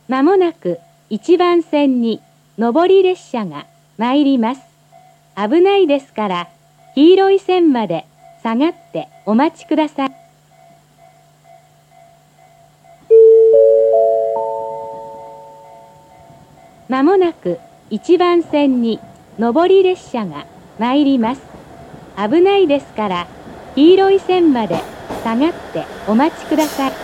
まもなく1番線に上り列車が参ります。危ないですから、黄色い線まで下がってお待ちください。まもなく1番線に上り列車が参ります。危ないですから、黄色い線まで下がってお待ちください。